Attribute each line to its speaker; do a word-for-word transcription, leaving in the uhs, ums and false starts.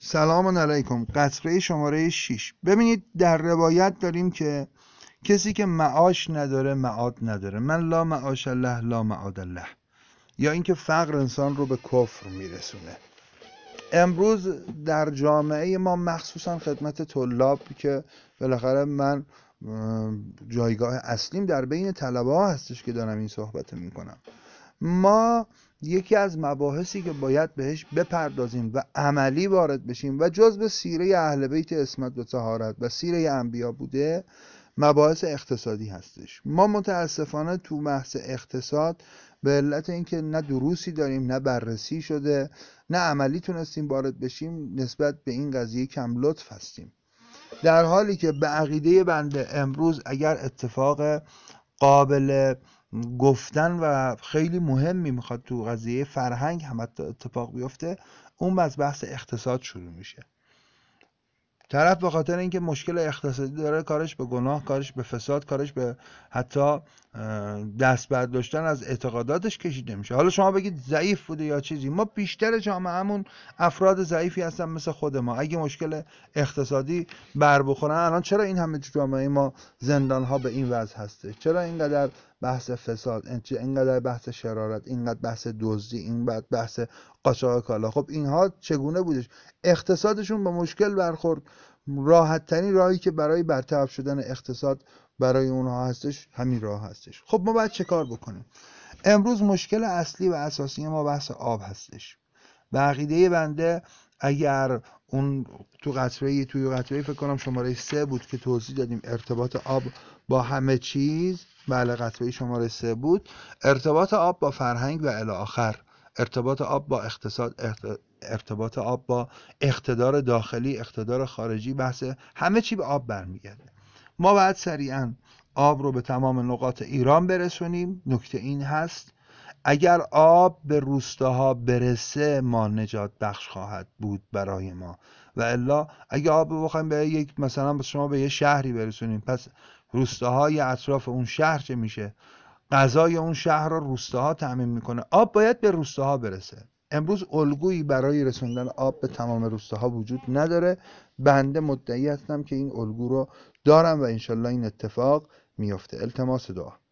Speaker 1: سلام علیکم. قطره شماره شش. ببینید در روایت داریم که کسی که معاش نداره معاد نداره. من لا معاش الله لا معاد الله. یا اینکه فقر انسان رو به کفر میرسونه. امروز در جامعه ما مخصوصا خدمت طلاب که بالاخره من جایگاه اصلیم در بین طلبه ها هستش که دارم این صحبت میکنم، ما یکی از مباحثی که باید بهش بپردازیم و عملی وارد بشیم و جزء سیره اهل بیت عصمت و طهارت و سیره انبیا بوده مباحث اقتصادی هستش. ما متاسفانه تو بحث اقتصاد به علت اینکه نه دروسی داریم، نه بررسی شده، نه عملی تونستیم وارد بشیم، نسبت به این قضیه کم لطف هستیم، در حالی که به عقیده بنده امروز اگر اتفاق قابل گفتن و خیلی مهمی میخواد تو قضیه فرهنگ هم اتفاق بیفته، اون از بحث اقتصاد شروع میشه. طرف به خاطر اینکه مشکل اقتصادی داره کارش به گناه، کارش به فساد، کارش به حتی دست برداشتن از اعتقاداتش کشیده میشه. حالا شما بگید ضعیف بوده یا چیزی، ما بیشتر جامعهمون افراد ضعیفی هستن مثل خود ما. اگه مشکل اقتصادی بر بخورن، الان چرا این همه جامعه ما زندان ها به این وضع هسته؟ چرا اینقدر بحث فساد، اینقدر بحث شرارت، اینقدر بحث دزدی، اینقدر بحث قاچاق کالا؟ خب اینها چگونه بودش؟ اقتصادشون با مشکل برخورد. راحت ترین راهی که برای برطرف شدن اقتصاد برای اونها هستش همین راه هستش. خب ما باید چه کار بکنیم؟ امروز مشکل اصلی و اساسی ما بحث آب هستش. به عقیده بنده اگر اون تو قطره توی قطره فکر کنم شماره سه بود که توضیح دادیم ارتباط آب با همه چیز، بله قطره شماره سه بود، ارتباط آب با فرهنگ و الی آخر، ارتباط آب با اقتصاد، ارتباط آب با اقتدار داخلی، اقتدار خارجی، بحث همه چی به آب برمیگرده. ما باید سریعا آب رو به تمام نقاط ایران برسونیم. نکته این هست اگر آب به روستاها برسه ما نجات بخش خواهد بود برای ما، و الا اگه آب رو بخوایم به یک مثلا شما به یه شهری برسونیم، پس روستاهای اطراف اون شهر چه میشه؟ غذای اون شهر رو روستاها تامین میکنه. آب باید به روستاها برسه. امروز الگویی برای رسوندن آب به تمام روستاها وجود نداره. بنده مدعی هستم که این الگو رو دارم و انشالله این اتفاق میفته. التماس دعا.